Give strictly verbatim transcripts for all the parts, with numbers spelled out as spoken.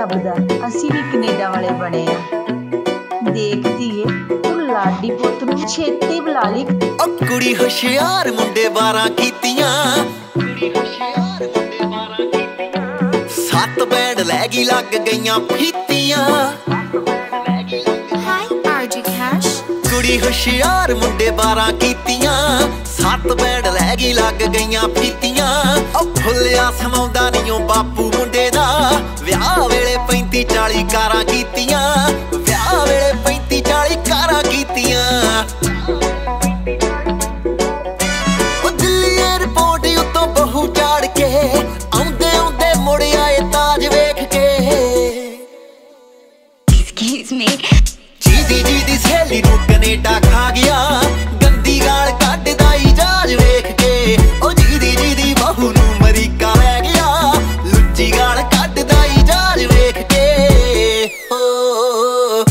ਰੱਬ ਦਾ ਅਸੀਂ ਵੀ ਕੈਨੇਡਾ ਵਾਲੇ ਬਣੇ ਆ। ਦੇਖ ਧੀਏ ਤੂੰ ਲਾਡੀ ਪੁੱਤ ਨੂੰ ਛੇਤੀ ਬੁਲਾ ਲਈ। ਓ ਕੁੜੀ ਹੁਸ਼ਿਆਰ ਮੁੰਡੇ ਬਾਰਾਂ ਕੀਤੀਆਂ, ਕੁੜੀ ਹੁਸ਼ਿਆਰ ਮੁੰਡੇ ਬਾਰਾਂ ਕੀਤੀਆਂ, ਸੱਤ ਬੈਂਡ ਲੈ ਗਈ ਲੱਗ ਗਈਆਂ ਫੀਤੀਆਂ। ਕੁੜੀ ਹੁਸ਼ਿਆਰ ਮੁੰਡੇ ਬਾਰਾਂ ਕੀਤੀਆਂ, ਸੱਤ ਬੈਂਡ ਲੈ ਗਈ ਲੱਗ ਗਈਆਂ ਫੀਤੀਆਂ। ਓ ਫੁੱਲਿਆ ਸਮਾਉਂਦਾ ਨੀ ਓ ਬਾਪੂ ਮੁੰਡੇ ਦਾ, ਵਿਆਹ ਵੇਲੇ ਪੈਂਤੀ ਚਾਲੀ ਕਾਰਾਂ ਕੀਤੀਆਂ, ਵਿਆਹ ਵੇਲੇ ਪੈਂਤੀ ਚਾਲੀ ਕਾਰਾਂ ਕੀਤੀਆਂ। ਓ ਦਿੱਲੀ ਏਅਰਪੋਰਟ ਉੱਤੋਂ ਬਹੂ ਚਾੜ ਕੇ ਆਉਂਦੇ ਆਉਂਦੇ ਮੁੜ ਆਏ ਤਾਜ ਵੇਖ ਕੇ। ਜੀਦੀ ਜੀਦੀ ਸਹੇਲੀ ਨੂੰ ਕੈਨੇਡਾ ਖਾ ਗਿਆ, ਗੰਦੀ ਗਾਲ ਕੱਢਦਾ ਈ ਜਹਾਜ਼ ਵੇਖ ਕੇ। ਓ ਜੀਦੀ ਜੀਦੀ ਬਹੂ ਨੂੰ ਅਮਰੀਕਾ ਲੈ ਗਿਆ, ਲੁੱਚੀ ਗਾਲ ਕੱਢਦਾ ਈ ਜਹਾਜ਼ ਵੇਖ ਕੇ। ਓ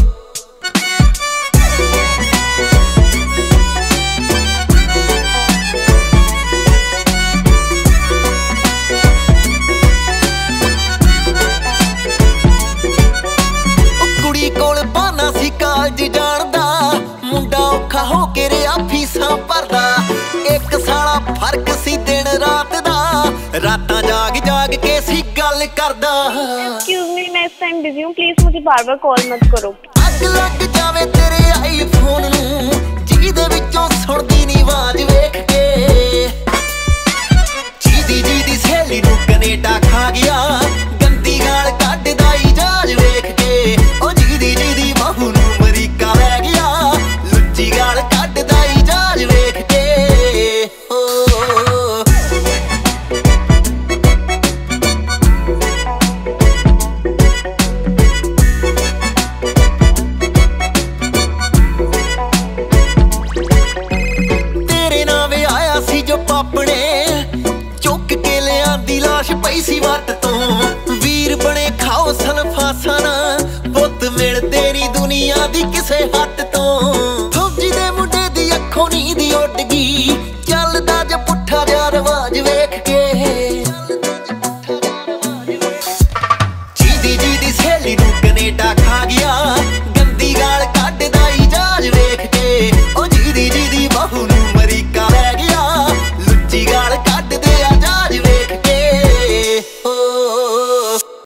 ਕੁੜੀ ਕੋਲ ਬਹਾਨਾ ਸੀ ਕਾਲਜ ਜਾਣ ਦਾ, ਮੁੰਡਾ ਔਖਾ ਹੋ ਕੇ ਰਿਹਾ ਫੀਸਾਂ ਭਰਦਾ। ਇੱਕ ਸਾਲਾ ਫਰਕ ਸੀ ਦਿਨ ਰਾਤ ਦਾ, ਰਾਤਾਂ ਜਾਗ ਜਾਗ ਕੇ ਸੀ ਗੱਲ ਕਰਦਾ। Excuse me, मैं इस टाइम बिजी हूँ, प्लीज मुझे बार बार कॉल मत करो। ਅੱਗ ਲੱਗ ਜਾਵੇ ਤੇਰੇ ਆਈਫੋਨ ਨੂੰ, ਜਿਹਦੇ ਵਿੱਚੋਂ ਸੁਣਦੀ ਨੀ ਆਵਾਜ਼ ਵੇਖ ਕੇ। ਜੀਦੀ ਜੀਦੀ ਸਹੇਲੀ ਨੂੰ ਕੈਨੇਡਾ ਖਾ ਗਿਆ, ਗੰਦੀ ਗਾਲ ਕੱਢਦਾ ਈ ਜਹਾਜ਼ ਵੇਖ ਕੇ। ਓ ਜੀਦੀ ਜੀਦੀ ਬਹੂ ਨੂੰ ਅਮਰੀਕਾ ਲੈ ਗਿਆ, ਲੁੱਚੀ ਗਾਲ ਕੱਢਦਾ ਈ ਜਹਾਜ਼ ਵੇਖ ਕੇ। ਓ ਤੇਰੇ ਨਾਲ ਵਿਆਹਿਆ ਸੀ ਜੋ ਪਾਪਣੇ, ਚੁੱਕ ਕੇ ਲਿਆਂਦੀ ਲਾਸ਼ ਪਈ ਸੀ ਵੱਟ ਤੋਂ। ਵੀਰ ਬਣੇ ਖਾਓ ਸਨਫਾਸਾਂ ਨਾ, ਪੁੱਤ ਮਿਲਦੇ ਨੀ ਦੁਨੀਆ ਦੀ ਕਿਸੇ ਹੱਟ